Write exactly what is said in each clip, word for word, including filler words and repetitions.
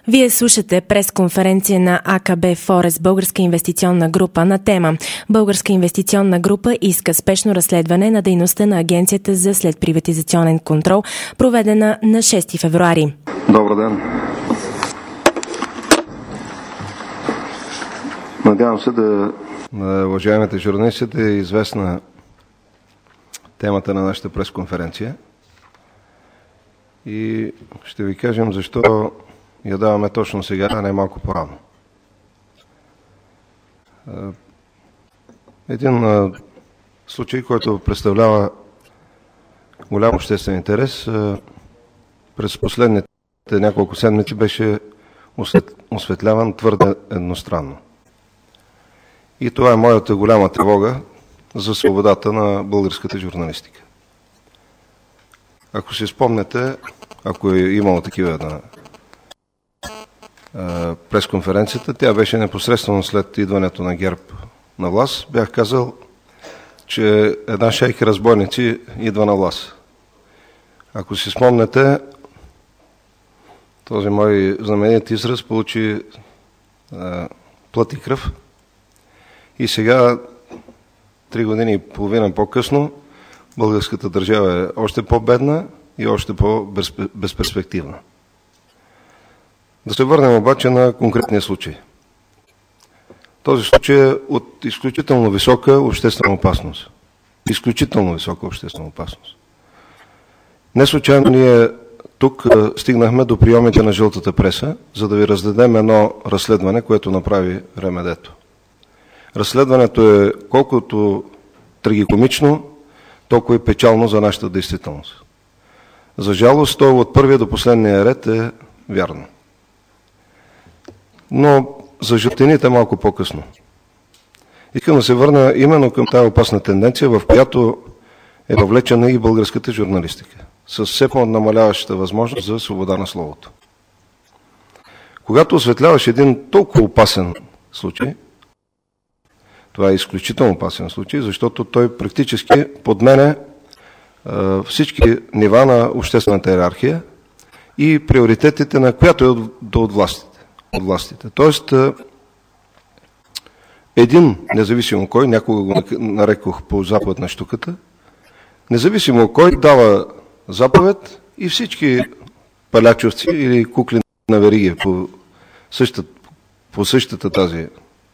Вие слушате пресконференция на А К Б Форест, българска инвестиционна група, на тема Българска инвестиционна група иска спешно разследване на дейността на Агенцията за следприватизационен контрол, проведена на шести февруари. Добър ден! Надявам се да на уважаемите журналисти да е известна темата на нашата пресконференция и ще ви кажем защо я даваме точно сега, а не малко по-рано. Един случай, който представлява голям обществен интерес, през последните няколко седмици беше осветляван твърде едностранно. И това е моята голяма тревога за свободата на българската журналистика. Ако си спомняте, ако е имало такива на пресконференцията, тя беше непосредствено след идването на ГЕРБ на власт. Бях казал, че една шайка разбойници идва на власт. Ако си спомняте, този мой знаменит израз получи а, плът и кръв. И сега, три години и половина по-късно, българската държава е още по-бедна и още по-безперспективна. Да се върнем обаче на конкретния случай. Този случай е от изключително висока обществена опасност. Изключително висока обществена опасност. Не случайно ние тук стигнахме до приемите на жълтата преса, за да ви раздадем едно разследване, което направи Ремедето. Разследването е колкото трагикомично, толкова и печално за нашата действителност. За жалост, то от първия до последния ред е вярно. Но за жълтените малко по-късно. Искам да се върна именно към тази опасна тенденция, в която е въвлечена и българската журналистика, с все по-намаляващата възможност за свобода на словото. Когато осветляваш един толкова опасен случай, това е изключително опасен случай, защото той практически подменя е, всички нива на обществената иерархия и приоритетите на която е от, от властите. От властите. Тоест, е, един, независимо кой, някога го нарекох по заповед на щуката, независимо кой дава заповед и всички палячовци или кукли на вериги по същата, по същата тази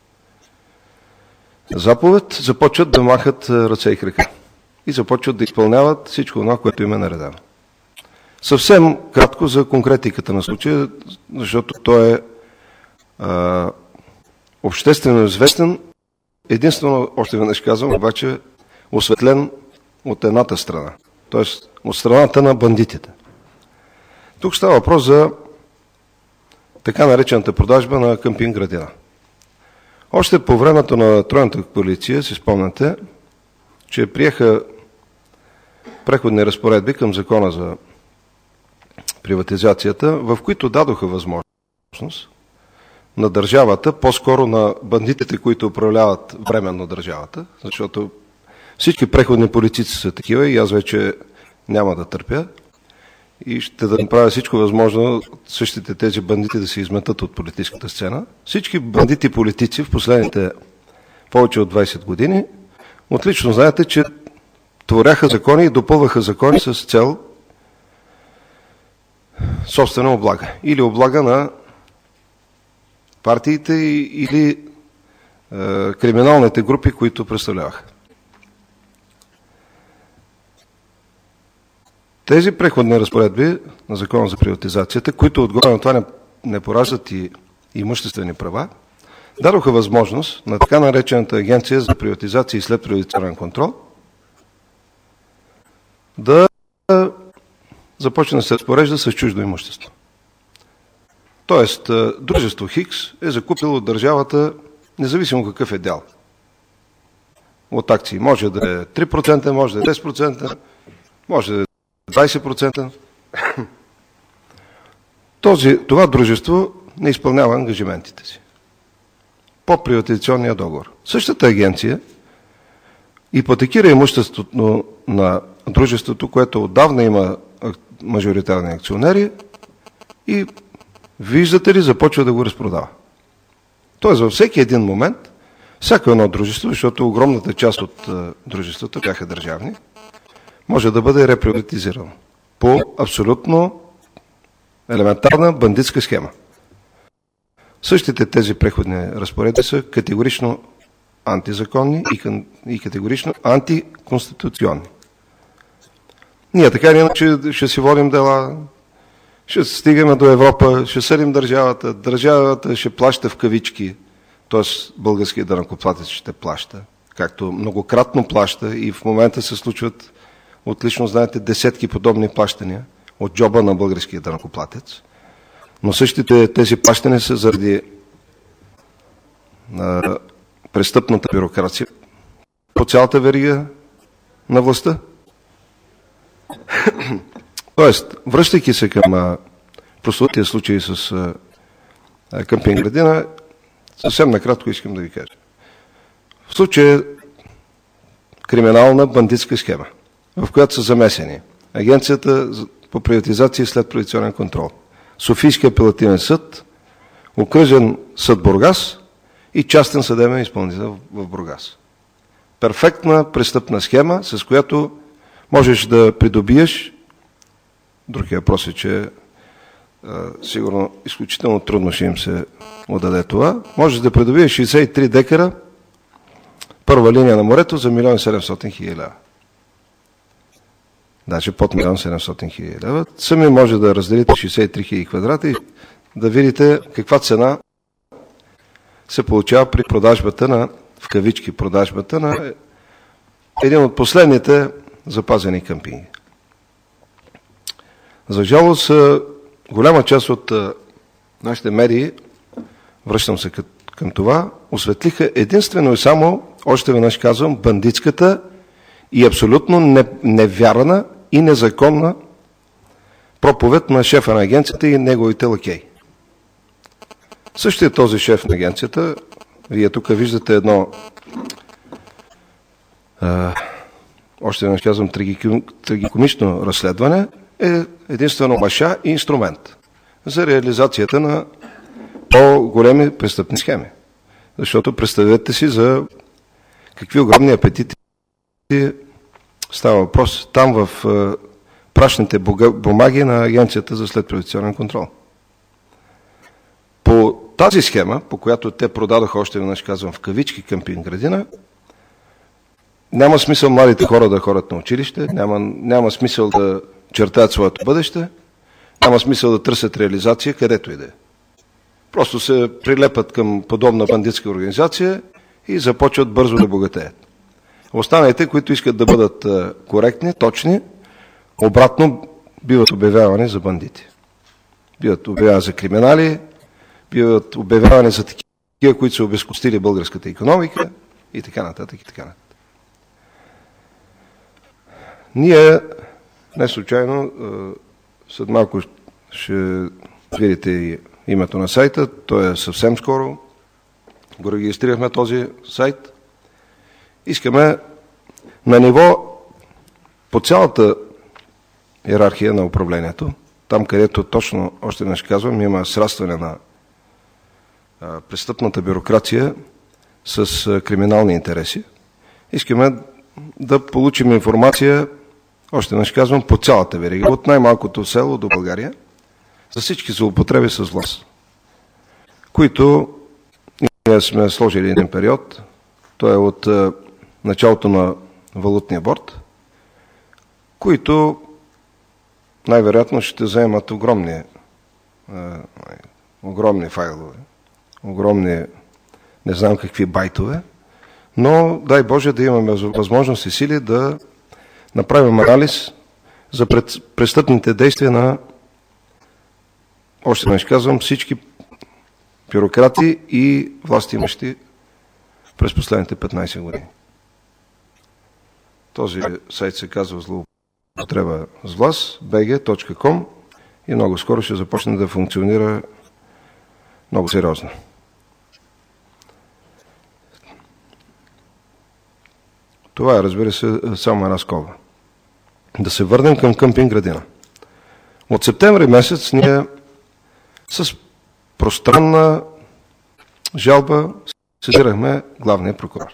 заповед започват да махат ръце и крака и започват да изпълняват всичко това, което им е наредено. Съвсем кратко за конкретиката на случая, защото той е а, обществено известен, единствено, още веднъж казвам, обаче осветлен от едната страна, т.е. от страната на бандитите. Тук става въпрос за така наречената продажба на къмпинг градина. Още по времето на Тройната коалиция, си спомняте, че приеха преходни разпоредби към закона за приватизацията, в които дадоха възможност на държавата, по-скоро на бандитите, които управляват временно държавата, защото всички преходни политици са такива и аз вече няма да търпя и ще да направя всичко възможно същите тези бандити да се изметат от политическата сцена. Всички бандити политици в последните повече от двайсет години отлично знаете, че творяха закони и допълваха закони с цел собствена облага. Или облага на партиите или е, криминалните групи, които представляваха. Тези преходни разпоредби на закона за приватизацията, които отгоре на това не, не пораждат и имуществени права, дадоха възможност на така наречената Агенция за приватизация и следприватизационен контрол да започне да се разпорежда с чуждо имущество. Тоест, дружество Хикс е закупило от държавата, независимо какъв е дял от акции. Може да е три процента, може да е десет процента, може да е двайсет процента. Този, това дружество не изпълнява ангажиментите си по приватизационния договор. Същата агенция ипотекира имуществото на дружеството, което отдавна има мажоритарни акционери и виждате ли, започва да го разпродава. Тоест във всеки един момент, всяко едно дружество, защото огромната част от а, дружествата бяха държавни, може да бъде реприватизирано по абсолютно елементарна бандитска схема. Същите тези преходни разпоредби са категорично антизаконни и категорично антиконституционни. Ние така или иначе ще си водим дела, ще стигаме до Европа, ще съдим държавата, държавата ще плаща в кавички, т.е. българският данъкоплатец ще плаща, както многократно плаща и в момента се случват, отлично знаете, десетки подобни плащания от джоба на българския данъкоплатец. Но същите тези плащания са заради а, престъпната бюрокрация по цялата верига на властта. Тоест, връщайки се към прословутия случай с а, къмпинг градина, съвсем накратко искам да ви кажа. В случая криминална бандитска схема, в която са замесени Агенцията по приватизация и следприватизационен контрол, Софийския апелативен съд, Окръжен съд Бургас и частен съдебен изпълнител в Бургас. Перфектна престъпна схема, с която можеш да придобиеш, другия въпрос е, че а, сигурно изключително трудно ще им се отдаде това, можеш да придобиеш шейсет и три декара първа линия на морето за милион и седемстотин хиляди лева. Даже под милион седемстотин хиляди лева. Сами може да разделите шейсет и три хиляди квадрата и да видите каква цена се получава при продажбата на, в кавички, продажбата на един от последните запазени къмпинги. За жалост, голяма част от нашите медии, връщам се към това, осветлиха единствено и само, още веднъж казвам, бандитската и абсолютно невярна и незаконна проповед на шефа на агенцията и неговите лакеи. Същия този шеф на агенцията, вие тук виждате едно, а, още веднъж казвам, трагикомично разследване, е единствено маша и инструмент за реализацията на по-големи престъпни схеми. Защото представете си за какви огромни апетити става въпрос там в е, прашните бумаги на Агенцията за следприватизационен контрол. По тази схема, по която те продадоха, още веднъж казвам, в кавички къмпинг градина, няма смисъл младите хора да ходят на училище, няма, няма смисъл да чертаят своето бъдеще, няма смисъл да търсят реализация където и да е. Просто се прилепат към подобна бандитска организация и започват бързо да богатеят. Останалите, които искат да бъдат коректни, точни, обратно биват обявявани за бандити. Биват обявявани за криминали, биват обявявани за такива, които са обезкостили българската икономика и така нататък и така нататък. Ние, не случайно, след малко ще видите и името на сайта, той е съвсем скоро, го регистрирахме този сайт. Искаме на ниво по цялата иерархия на управлението, там където точно, още не ще казвам, има срастване на а, престъпната бюрокрация с а, криминални интереси, искаме да получим информация, още не ще казвам, по цялата верига, от най-малкото село до България, за всички злоупотреби с власт, които ние сме сложили един период, той е от а, началото на валутния борд, които най-вероятно ще заемат огромни, а, огромни файлове, огромни, не знам какви байтове, но дай Боже да имаме възможност и сили да направим анализ за престъпните действия на, още не ще казвам, всички бюрократи и властимащи през последните петнайсет години. Този сайт се казва злоупотреба с власт, би джи точка ком и много скоро ще започне да функционира много сериозно. Това е, разбира се, само една скоба. Да се върнем към къмпинг градина. От септември месец ние с пространна жалба сезирахме главния прокурор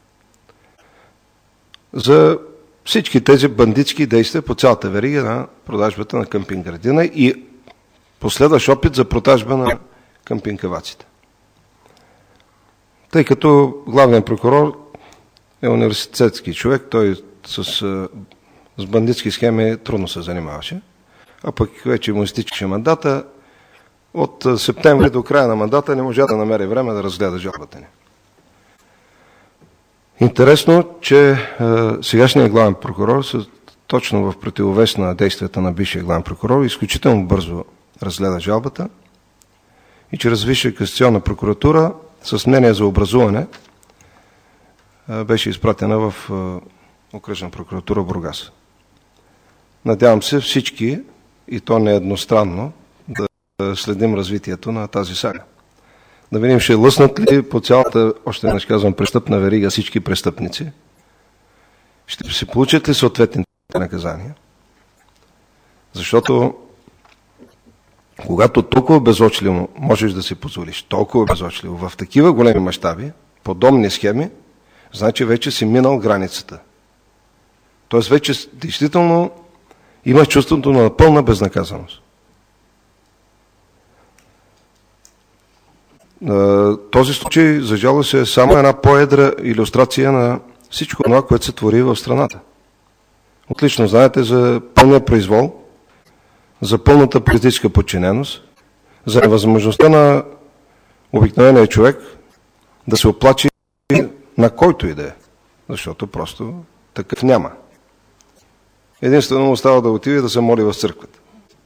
за всички тези бандитски действия по цялата верига на продажбата на къмпинг градина и последващ опит за продажба на къмпинг-каваците. Тъй като главният прокурор е университетски човек, той с, с бандитски схеми трудно се занимаваше, а пък вече му изтичаше мандата, от септември до края на мандата не можа да намери време да разгледа жалбата ни. Интересно, че е, сегашният главен прокурор, точно в противовес на действията на бившия главен прокурор, изключително бързо разгледа жалбата и чрез Висша касационна прокуратура с мнение за образуване е, беше изпратена в е, окръжна прокуратура Бургас. Надявам се всички, и то не едностранно, да следим развитието на тази сага. Да видим, ще лъснат ли по цялата, още не казвам, престъпна верига всички престъпници. Ще се получат ли съответните наказания? Защото когато толкова безочливо можеш да си позволиш, толкова безочливо, в такива големи мащаби, подобни схеми, значи вече си минал границата. Тоест вече действително имаш чувството на пълна безнаказаност. Този случай, за жалост, е само една по-едра илюстрация на всичко това, което се твори в страната. Отлично знаете за пълния произвол, за пълната политическа подчиненост, за невъзможността на обикновения човек да се оплачи на който и да е, защото просто такъв няма. Единствено му остава да отиде да се моли в църквата.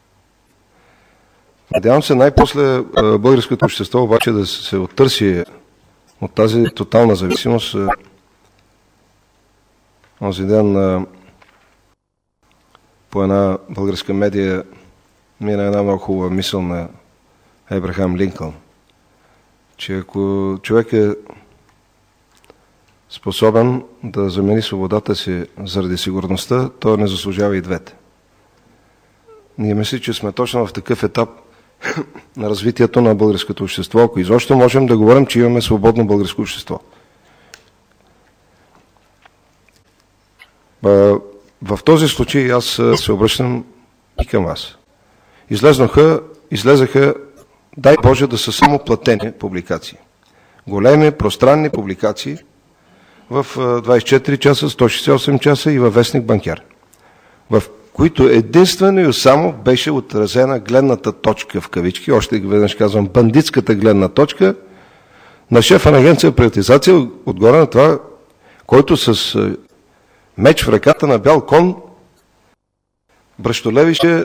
Надявам се най-после българското общество обаче да се оттърси от тази тотална зависимост. Онзи ден по една българска медия мина една много хубава мисъл на Ебрахам Линкълн, че ако човек е способен да замени свободата си заради сигурността, той не заслужава и двете. Ние мисля, че сме точно в такъв етап на развитието на българското общество, ако изобщо можем да говорим, че имаме свободно българско общество. В този случай аз се обръщам и към вас. Излезнаха, излезаха, дай Боже, да са само платени публикации. Големи, пространни публикации в двадесет и четири часа, сто шестдесет и осем часа и във вестник Банкер, в които единствено и само беше отразена гледната точка в кавички, още веднъж казвам, бандитската гледна точка на шефа на агенция приватизация, отгоре на това, който с меч в ръката на бял кон бръщолевише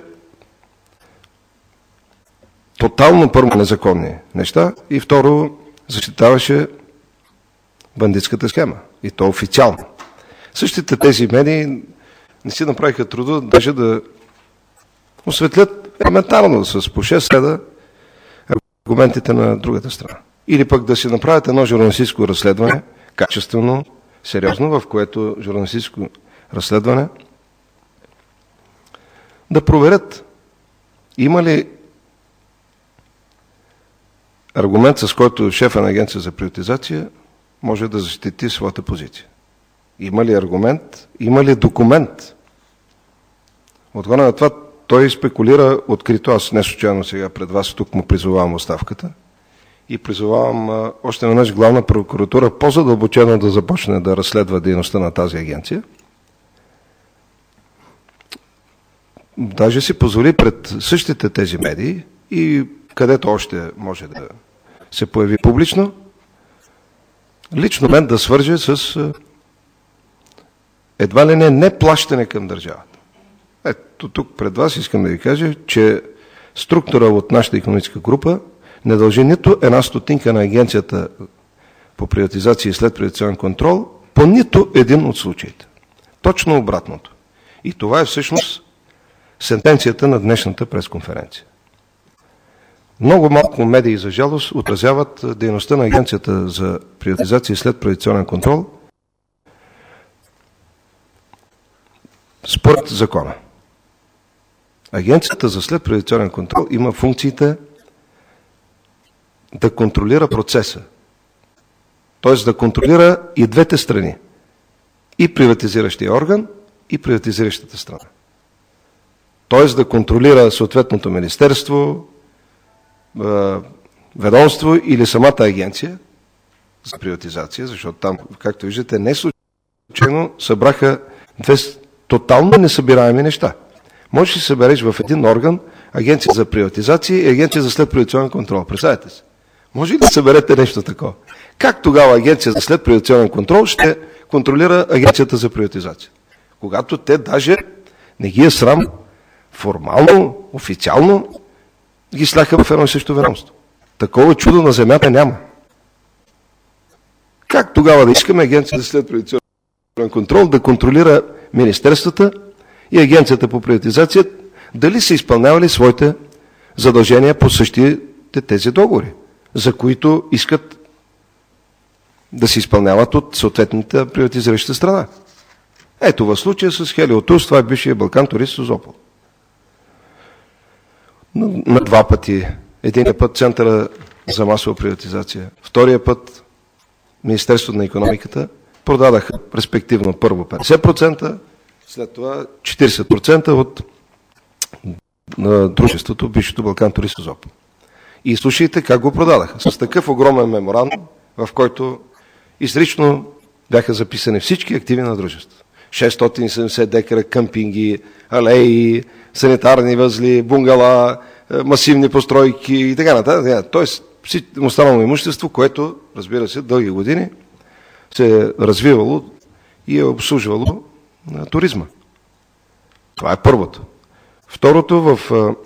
тотално първо незаконни неща и второ защитаваше бандитската схема. И то официално. Същите тези медии не си направиха труда даже да осветлят елементарно с по шест седа аргументите на другата страна. Или пък да си направят едно журналистическо разследване, качествено, сериозно, в което журналистическо разследване да проверят има ли аргумент, с който шефа на агенция за приватизация може да защити своята позиция. Има ли аргумент? Има ли документ? Отгоре на това той спекулира открито. Аз не случайно сега пред вас тук му призовавам оставката и призовавам а, още веднъж главна прокуратура по-задълбочено да започне да разследва дейността на тази агенция. Даже си позволи пред същите тези медии и където още може да се появи публично, лично мен да свърже с едва ли не неплащане към държавата. Ето тук пред вас искам да ви кажа, че структура от нашата икономическа група не дължи нито една стотинка на агенцията по приватизация и следприватизационен контрол по нито един от случаите. Точно обратното. И това е всъщност сентенцията на днешната пресконференция. Много малко медии, за жалост, отразяват дейността на агенцията за приватизация и следприватизационен контрол според закона. Агенцията за следприватизационен контрол има функциите да контролира процеса. Т.е. да контролира и двете страни. И приватизиращия орган, и приватизиращата страна. Т.е. да контролира съответното министерство, ведомство или самата агенция за приватизация, защото там, както виждате, не случайно събраха две тотално несъбираеми неща. Можеш да се събереш в един орган агенция за приватизация и агенция за следприватизационен контрол. Представете се. Може ли да съберете нещо такова? Как тогава агенция за следприватизационен контрол ще контролира агенцията за приватизация? Когато те даже не ги е срам формално, официално ги сляха в едно и също ведомство. Такова чудо на земята няма. Как тогава да искаме агенция за следприватизационен контрол да контролира министерствата и агенцията по приватизация дали са изпълнявали своите задължения по същите тези договори, за които искат да се изпълняват от съответната приватизираща страна. Ето в случая с Хелиотурс, това е бившия Балкан Турист Созопол. На два пъти. Единия път Центъра за масова приватизация, втория път Министерството на икономиката продадаха респективно първо петдесет процента, след това четиридесет процента от на дружеството, бившето Балкан Турист Созопол. И слушайте как го продадаха. С такъв огромен меморандум, в който изрично бяха записани всички активи на дружеството. шестстотин и седемдесет декара къмпинги, алеи, санитарни възли, бунгала, масивни постройки и така нататък. Тоест, останало имущество, което, разбира се, дълги години се е развивало и е обслужвало на туризма. Това е първото. Второто, в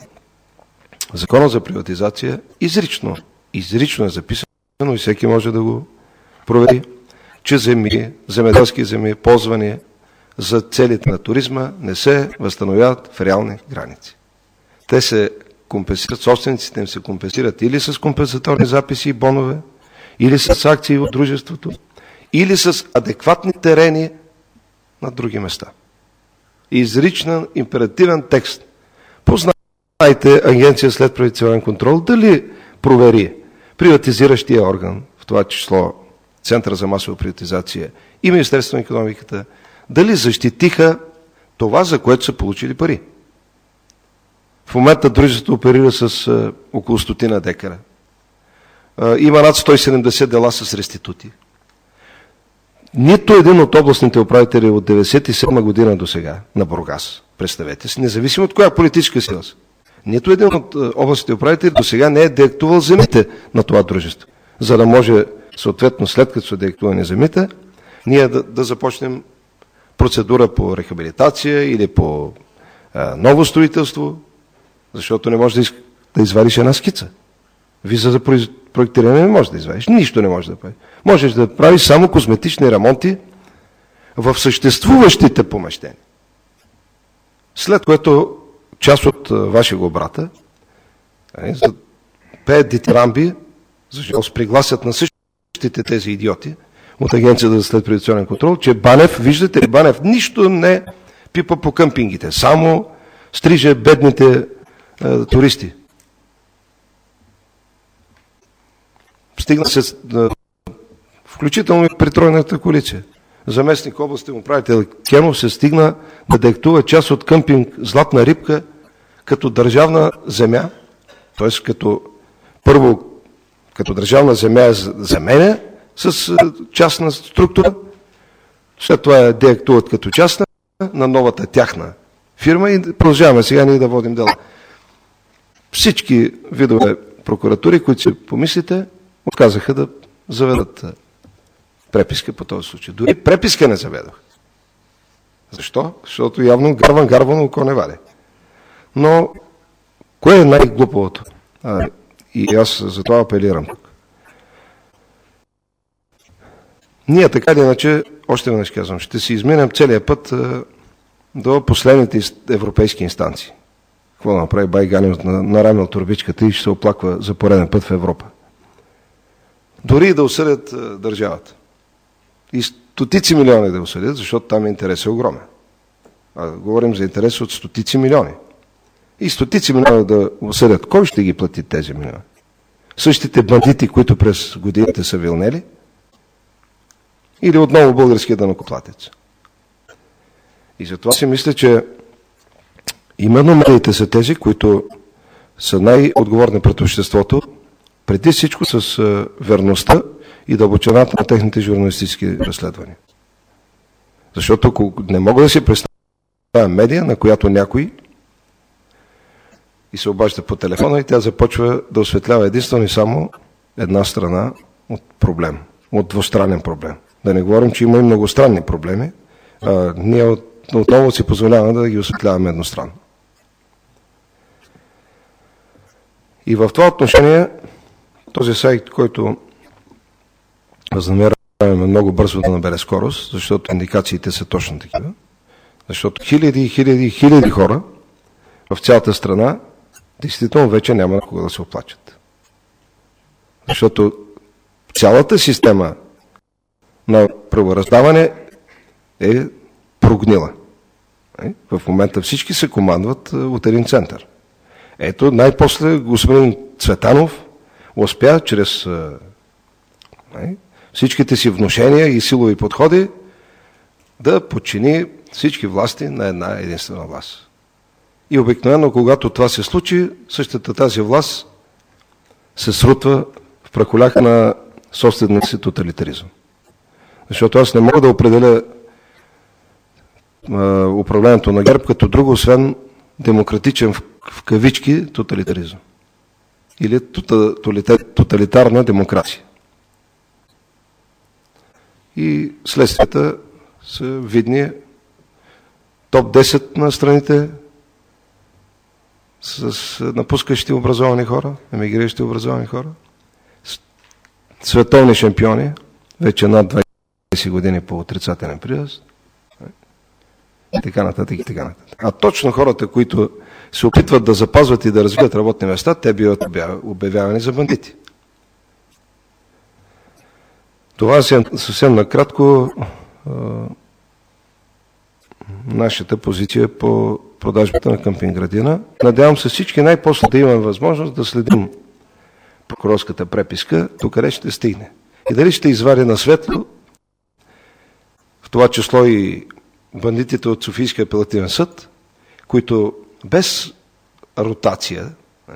Закона за приватизация изрично, изрично е записано и всеки може да го провери, че земи, земеделски земи, ползвани за целите на туризма не се възстановяват в реални граници. Те се компенсират, собствениците им се компенсират или с компенсаторни записи и бонове, или с акции от дружеството, или с адекватни терени на други места. Изричен императивен текст. Познайте агенция след приватизационен контрол дали провери приватизиращия орган, в това число Центъра за масова приватизация и Министерството на икономиката, дали защитиха това, за което са получили пари. В момента дружеството оперира с а, около стотина декара. А, има над сто и седемдесет дела с реститути. Нито един от областните управители от деветдесет и седма година до сега на Бургас, представете си, независимо от коя политическа сила, нито един от областните управители до сега не е деактувал земите на това дружество, за да може съответно след като са деактувани земите, ние да, да започнем процедура по рехабилитация или по а, ново строителство, защото не можеш да, из, да извадиш една скица. Виза за проектиране не можеш да извадиш. Нищо не можеш да правиш. Можеш да правиш само козметични ремонти в съществуващите помещения. След което част от вашия брата пеят дитирамби, защото се пригласят на същите тези идиоти от Агенцията за следприватизационен контрол, че Банев, виждате, Банев нищо не пипа по къмпингите, само стриже бедните е, туристи. Стигна се, е, включително и при тройната коалиция. Заместник областен управител Кенов се стигна да деактува част от къмпинг Златна рибка като държавна земя, т.е. като първо като държавна земя е заменя с частна структура, след това я деактуват като частна на новата тяхна фирма и продължаваме сега ние да водим дела. Всички видове прокуратури, които си помислите, отказаха да заведат преписка по този случай. Дори преписка не заведох. Защо? Защото явно гарван гарвано око не ваде. Но кое е най-глупавото? А, и аз за това апелирам тук. Ние така или иначе, още веднъж казвам, ще си изминем целият път а, до последните европейски инстанции. Какво да направи бай Ганев на, нарамил турбичката и ще се оплаква за пореден път в Европа. Дори и да осъдят а, държавата. И стотици милиони да осъдят, защото там интерес е огромен. А, говорим за интерес от стотици милиони. И стотици милиони да осъдят. Кой ще ги плати тези милиони? същите бандити, които през годините са вилнели, или отново българския данъкоплатец. И затова си мисля, че именно медиите са тези, които са най-отговорни пред обществото, преди всичко с верността и дълбочината на техните журналистически разследвания. Защото не мога да си представя медия, на която някой и се обажда по телефона и тя започва да осветлява единствено и само една страна от проблем, от двустранен проблем. Да не говорим, че има и многостранни проблеми. А, ние от, отново си позволяваме да ги осветляваме едностранно. И в това отношение този сайт, който възнамеряваме много бързо да набере скорост, защото индикациите са точно такива, защото хиляди, хиляди, хиляди хора в цялата страна действително вече няма на кога да се оплачат. Защото цялата система на правораздаване е прогнила. В момента всички се командват от един център. Ето, най-после господин Цветанов успя чрез всичките си внушения и силови подходи да подчини всички власти на една единствена власт. И обикновено, когато това се случи, същата тази власт се срутва в прахоляка на собствения си тоталитаризъм. Защото аз не мога да определя а, управлението на ГЕРБ като друго, освен демократичен в, в кавички тоталитаризъм. Или тоталитарна демокрация. И следствията са видни. Топ десет на страните с напускащи образовани хора, емигриращи образовани хора, световни шампиони, вече над двайсет години по отрицателен прираст, и така нататък, и така нататък. А точно хората, които се опитват да запазват и да развият работни места, те биват обявявани за бандити. Това е съвсем накратко а, нашата позиция по продажбата на къмпинг градина. Надявам се всички най-после да имаме възможност да следим прокурорската преписка, до къде ще стигне. И дали ще извади на светло, в това число и бандитите от Софийския апелативен съд, които без ротация,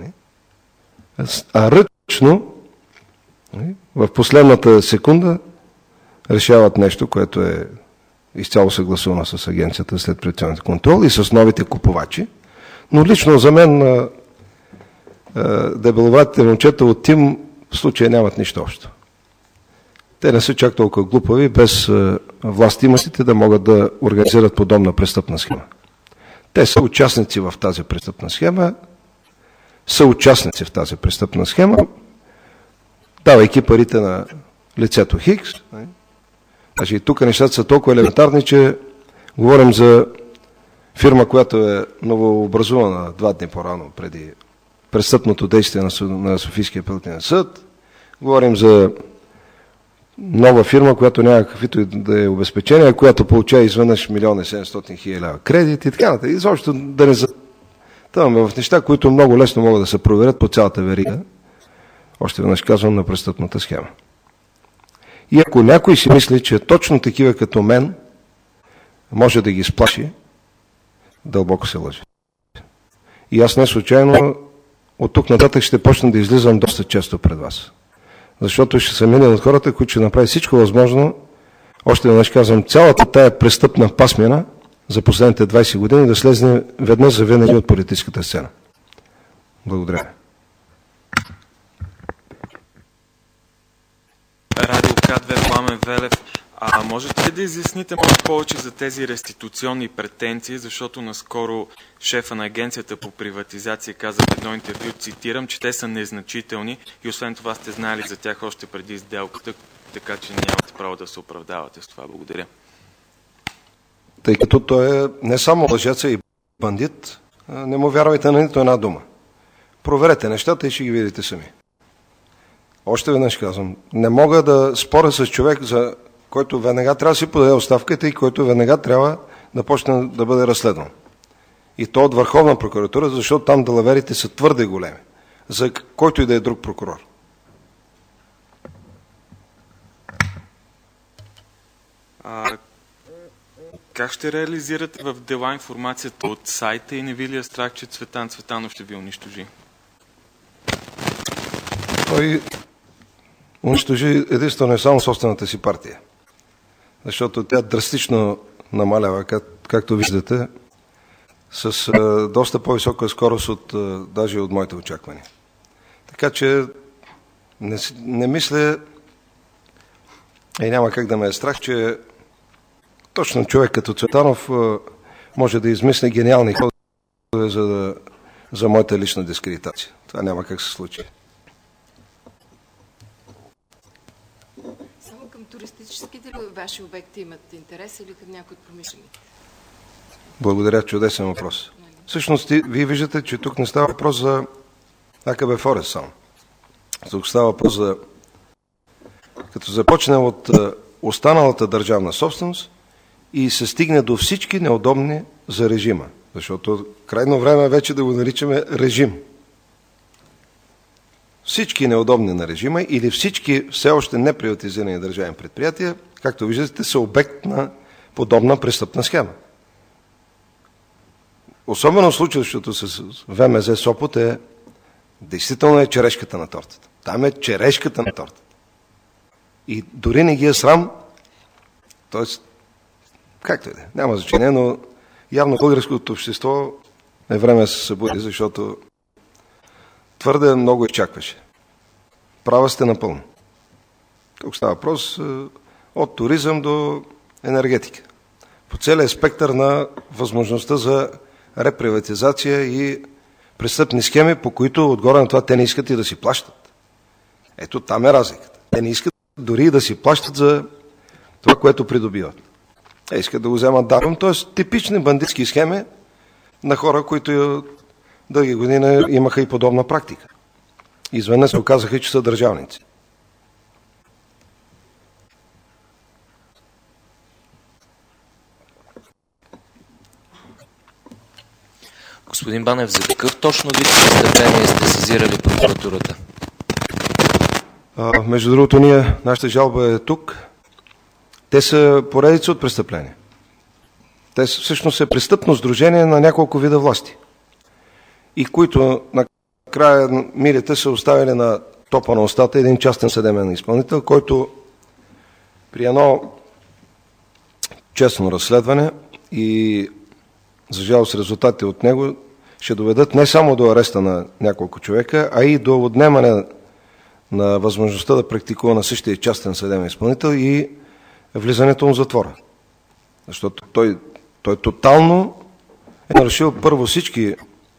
а ръчно, в последната секунда решават нещо, което е изцяло съгласувано с агенцията след приватизационен контрол и с новите купувачи. Но лично за мен дебеловатите момчета от ТИМ в случая нямат нищо общо. Те не са чак толкова глупави, без властимащите да могат да организират подобна престъпна схема. Те са участници в тази престъпна схема, са участници в тази престъпна схема, давайки парите на лицето Хикс. Значи, тук нещата са толкова елементарни, че говорим за фирма, която е новообразувана два дни по-рано преди престъпното действие на Софийския апелативен съд. Говорим за нова фирма, която няма каквито да е обезпечения, която получава изведнъж милион и седемстотин хиляди лева кредит и така нататък. И защо да не затъваме в неща, които много лесно могат да се проверят по цялата верига, още веднъж казвам, на престъпната схема. И ако някой си мисли, че точно такива като мен може да ги сплаши, дълбоко се лъжи. И аз не случайно от тук нататък ще почна да излизам доста често пред вас. Защото ще съм един от хората, които ще направи всичко възможно, още веднъж казвам, цялата тая престъпна пасмина за последните двайсет години да слезне веднъж за винаги от политическата сцена. Благодаря. Радио К две, Пламен Велев. А можете ли да изясните малко повече за тези реституционни претенции, защото наскоро шефа на агенцията по приватизация каза в едно интервю, цитирам, че те са незначителни и освен това сте знали за тях още преди сделката, така че нямате право да се оправдавате с това. Благодаря. Тъй като той е не само лъжеца и бандит, не му вярвайте на нито една дума. Проверете нещата и ще ги видите сами. Още веднъж казвам, не мога да споря с човек, за който веднага трябва да си подаде оставката и който веднага трябва да почне да бъде разследван. И то от Върховна прокуратура, защото там далаверите са твърде големи, за който и да е друг прокурор. А, как ще реализирате в дела информацията от сайта и не ви ли е страх, че Цветан Цветанов ще ви унищожи? Той унищожи единствено и само собствената си партия. Защото тя драстично намалява, как, както виждате, с а, доста по-висока скорост от а, даже от моите очаквания. Така че не, не мисля и няма как да ме е страх, че точно човек като Цветанов а, може да измисли гениални ходове за, да, за моята лична дискредитация. Това няма как се случи. Само към туристическите ли ваши обекти имат интерес или към някои от промишлените? Благодаря, чудесен въпрос. Всъщност, вие виждате, че тук не става въпрос за АКБ Форест само. Тук става въпрос за... Като започнем от останалата държавна собственост и се стигне до всички неудобни за режима. Защото крайно време е вече да го наричаме режим. Всички неудобни на режима или всички все още неприватизирани държавни предприятия, както виждате, са обект на подобна престъпна схема. Особено случващото с ВМЗ Сопот е действително е черешката на тортата. Там е черешката на тортата. И дори не ги е срам, т.е. както и да е, няма значение, но явно българското общество е време да се събуди, защото твърде много изчакваше. Права сте напълно. Тук става въпрос от туризъм до енергетика. По целия спектър на възможността за реприватизация и престъпни схеми, по които отгоре на това те не искат и да си плащат. Ето там е разликата. Те не искат дори и да си плащат за това, което придобиват. Те искат да го вземат даром, т.е. типични бандитски схеми на хора, които дълги години имаха и подобна практика. Изведнъж се оказаха, че са държавници. Господин Банев, за какъв точно вид престъпление сте сезирали прокуратурата? А, между другото, ние, нашата жалба е тук. Те са поредица от престъпления. Те са, всъщност е престъпно сдружение на няколко вида власти. И които накрая милите са оставили на топа на устата един частен съдебен изпълнител, който при едно честно разследване и за жалост резултатите от него ще доведат не само до ареста на няколко човека, а и до отнемане на възможността да практикува на същия частен съдебен изпълнител и влизането му в затвора. Защото той, той тотално е нарушил първо всички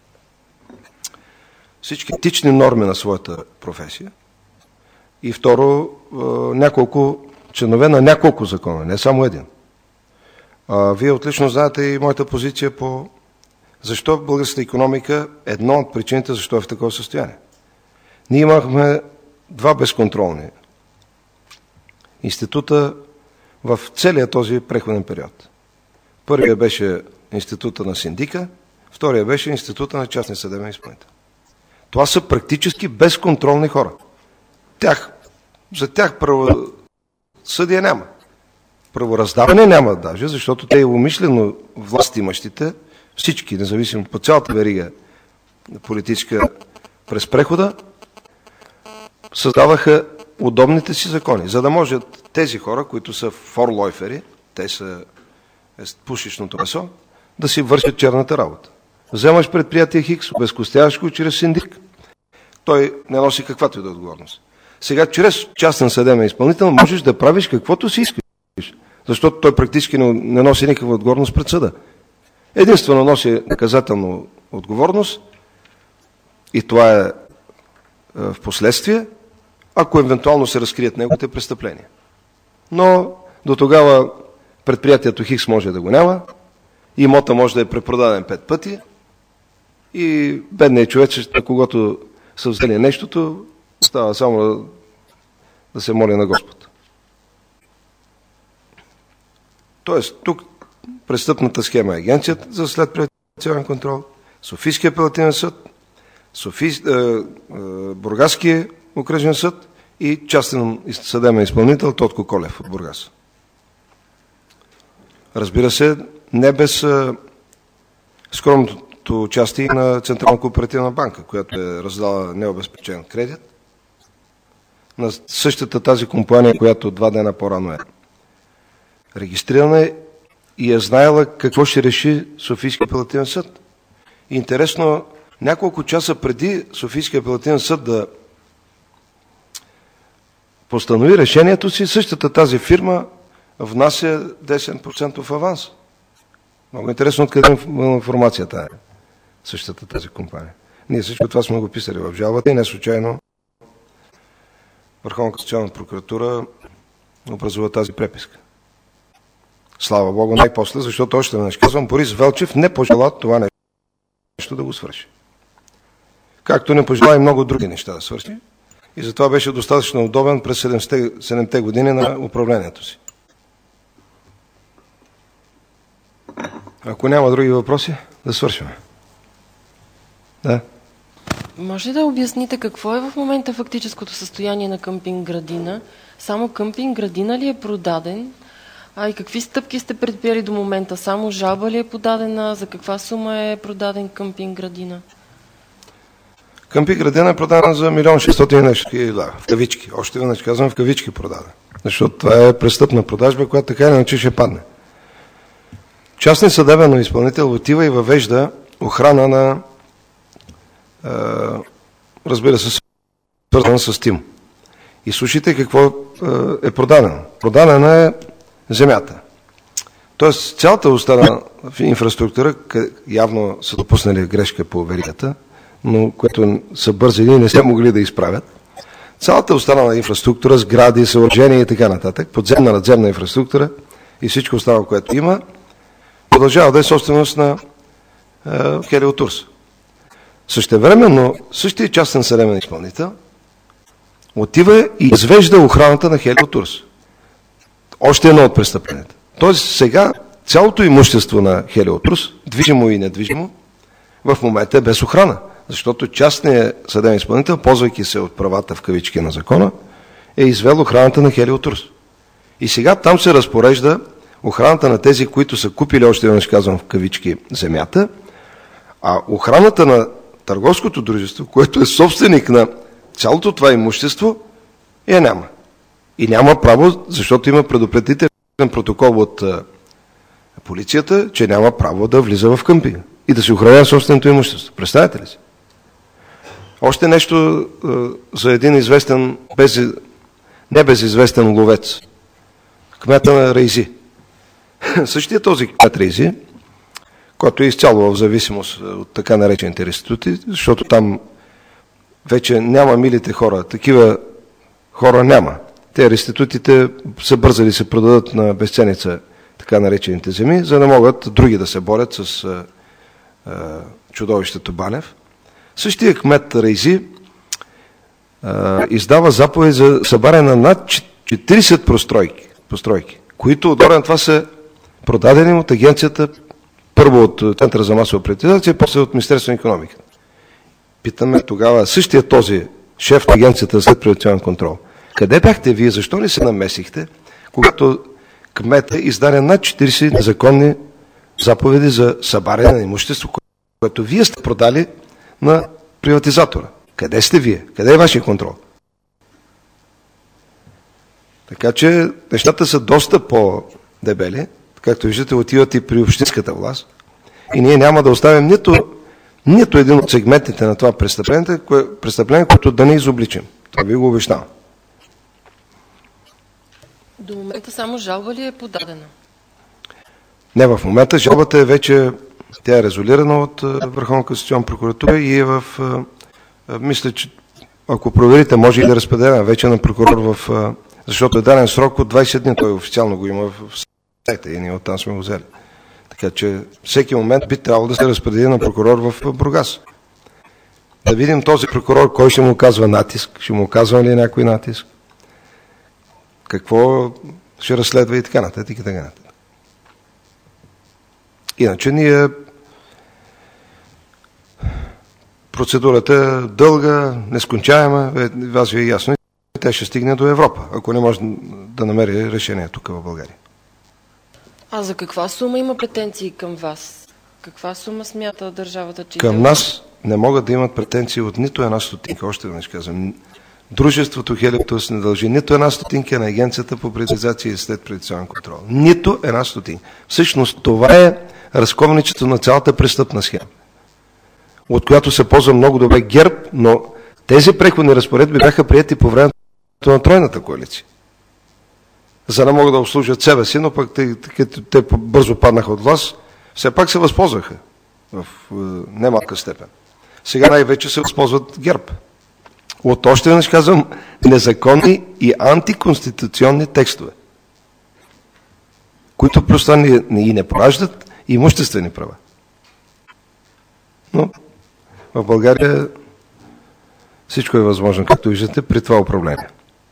всички етични норми на своята професия и второ няколко членове на няколко закона, не само един. А, вие отлично знаете и моята позиция по защо българската икономика, едно от причините защо е в такова състояние. Ние имахме два безконтролни института в целия този преходен период. Първият беше института на синдика, втория беше института на частния съдебен изпълнител. Това са практически безконтролни хора. Тях, за тях правосъдие няма. Правораздаване няма даже, защото те умишлено властимащите, всички, независимо по цялата верига политическа през прехода, създаваха удобните си закони, за да може тези хора, които са форлойфери, те са пушечното месо, да си вършат черната работа. Вземаш предприятие Хикс, обезкостяваш го чрез синдик, той не носи каквато и да отговорност. Сега, чрез частен съдебен изпълнител можеш да правиш каквото си искаш, защото той практически не, не носи никаква отговорност пред съда. Единствено носи наказателна отговорност и това е, е в последствие, ако евентуално се разкрият неговите престъпления. Но до тогава предприятието Хикс може да го няма, имота може да е препродаден пет пъти и бедният човек, на когото са взели нещото, остава само да, да се моли на Господ. Тоест, тук престъпната схема е Агенцията за следприватизационен контрол, Софийския апелативен съд, Софий, е, е, Бургаския окръжен съд и частен съдебен изпълнител Тотко Колев от Бургас. Разбира се, не без скромното участие на Централна кооперативна банка, която е раздала необезпечен кредит на същата тази компания, която два дена по-рано е регистрирана и е знаела какво ще реши Софийския апелативен съд. Интересно, няколко часа преди Софийския апелативен съд да постанови решението си, същата тази фирма внася десет процента аванс. Много интересно откъде е информацията е същата тази компания. Ние всичко това сме го писали в жалбата и не случайно Върховна касационна прокуратура образува тази преписка. Слава Богу, най-после, защото още веднъж казвам, Борис Велчев не пожела това нещо да го свърши. Както не пожела и много други неща да свърши. И затова беше достатъчно удобен през седемдесетте години на управлението си. Ако няма други въпроси, да свършим. Да. Може да обясните какво е в момента фактическото състояние на къмпинг Градина? Само къмпинг Градина ли е продаден? А и какви стъпки сте предприели до момента? Само жалба ли е подадена? За каква сума е продаден къмпинг Градина? Къмпинг Градина е продадена за милион шестстотин хиляди лева. В кавички. Още веднъж казвам, в кавички продадена. Защото това е престъпна продажба, която така или иначе ще падне. Частният съдебен изпълнител отива и въвежда охрана на е, разбира се, свързана с ТИМ. И слушайте какво е, е продадено. Продадена е земята. Тоест цялата останала инфраструктура, явно са допуснали грешка по веригата, но което са бързали и не са могли да изправят. Цялата останала инфраструктура, сгради, съоръжения и така нататък, подземна, надземна инфраструктура и всичко останало, което има, продължава да е собственост на е, Хелиотурс. Същевременно същия частен съдебен изпълнител отива и извежда охраната на Хелиотурс. Още едно от престъпленията. Тоест сега цялото имущество на Хелиотурс, движимо и недвижимо, в момента е без охрана. Защото частният съдебен изпълнител, ползвайки се от правата в кавички на закона, е извел охраната на Хелиотурс. И сега там се разпорежда охраната на тези, които са купили, още веднъж казвам в кавички, земята, а охраната на търговското дружество, което е собственик на цялото това имущество, я няма. И няма право, защото има предупредителен протокол от а, полицията, че няма право да влиза в къмпинга и да се охранява собственото имущество. Представете ли си? Още нещо а, за един известен, без, не безизвестен ловец. Кмета на Рейзи. Същия този кмет Рейзи, който е изцяло в зависимост от така наречените реститути, защото там вече няма милите хора. Такива хора няма. Те реститутите са бързали да се продадат на безценица така наречените земи, за да могат други да се борят с а, а, чудовището Банев. Същия кмет Рейзи а, издава заповед за събаряне на над четирийсет постройки, постройки които отгоре на това са продадени от агенцията, първо от Центъра за масова приватизация, после от Министерството на икономиката. Питаме тогава същия този шеф на агенцията след приватизационен контрол. Къде бяхте вие? Защо не се намесихте, когато кмета издаде над четирийсет незаконни заповеди за събаряне на имущество, което вие сте продали на приватизатора? Къде сте вие? Къде е вашия контрол? Така че нещата са доста по-дебели. Както виждате, отиват и при общинската власт. И ние няма да оставим нито, нито един от сегментите на това престъпление, кое, престъпление, което да не изобличим. Това ви го обещавам. До момента само жалба ли е подадена? Не, в момента жалбата е вече, тя е резолирана от Върховна касационна прокуратура и е в, мисля, че ако проверите, може и да разпределя вече на прокурор в, защото е даден срок от двайсет дни, той официално го има в сайта и ние оттам сме го взели. Така че всеки момент би трябвало да се разпредели на прокурор в Бургас. Да видим този прокурор, кой ще му казва натиск, ще му казва ли някой натиск, какво ще разследва и така нататък и така нататък. Иначе ние процедурата е дълга, нескончаема, вас ви е ясно, и тя ще стигне до Европа, ако не може да намери решение тук в България. А за каква сума има претенции към вас? Каква сума смята държавата, че... Към нас не могат да имат претенции от нито една стотинка. Още веднъж казвам. Дружеството Хелиотурс не дължи нито една стотинка на Агенцията по приватизация и следприватизационен контрол. Нито една стотинка. Всъщност това е разковничето на цялата престъпна схема, от която се ползва много добре ГЕРБ, но тези преходни разпоредби бяха приети по времето на тройната коалиция. За да могат да обслужат себе си, но пък те, те, те бързо паднаха от власт, все пак се възползваха в е, немалка степен. Сега най-вече се възползват ГЕРБ. От още веднъж казвам, незаконни и антиконституционни текстове, които просто не, и не пораждат имуществени права. Но в България всичко е възможно, както виждате, при това управление.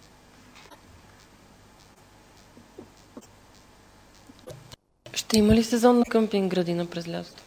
Ще има ли сезон на къмпинг градина през лятото?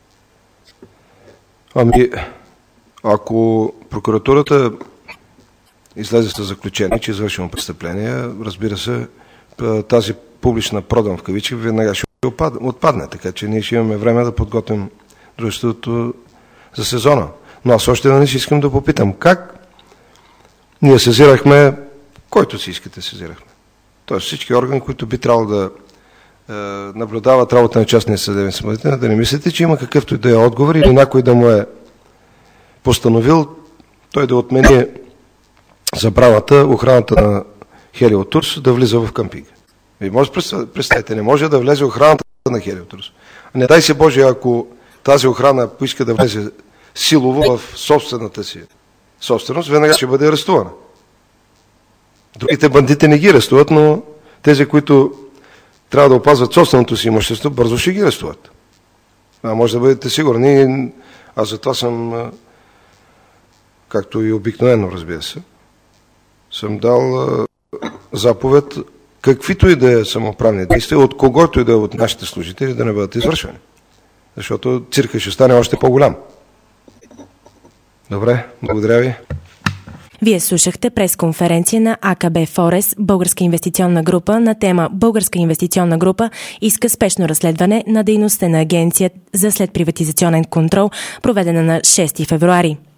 Ами, ако прокуратурата излезе с заключение, че е извършено престъпление, разбира се, тази публична продан в кавички веднага ще отпадне, така че ние ще имаме време да подготвим дружеството за сезона. Но аз още веднъж искам да попитам, как ние сезирахме, който си искате сезирахме. Тоест всички органи, които би трябвало да е, наблюдават работа на частния съдебен изпълнител, да не мислите, че има какъвто и да е отговор или някой да му е постановил той да отмени забраната охраната на Хелиотурс да влиза в къмпинга. Вие може да представите, не може да влезе охраната на Хелиотурс. Не дай се Боже, ако тази охрана поиска да влезе силово в собствената си собственост, веднага ще бъде арестувана. Другите бандити не ги арестуват, но тези, които трябва да опазват собственото си имущество, бързо ще ги арестуват. А може да бъдете сигурни. Аз за това съм, както и обикновено, разбира се, съм дал заповед каквито и да е самоправни действия, от когото и да е от нашите служители да не бъдат извършвани. Защото цирка ще стане още по-голям. Добре, благодаря ви. Вие слушахте пресконференция на АКБ Форес, българска инвестиционна група, на тема Българска инвестиционна група иска спешно разследване на дейността на Агенция за следприватизационен контрол, проведена на шести февруари.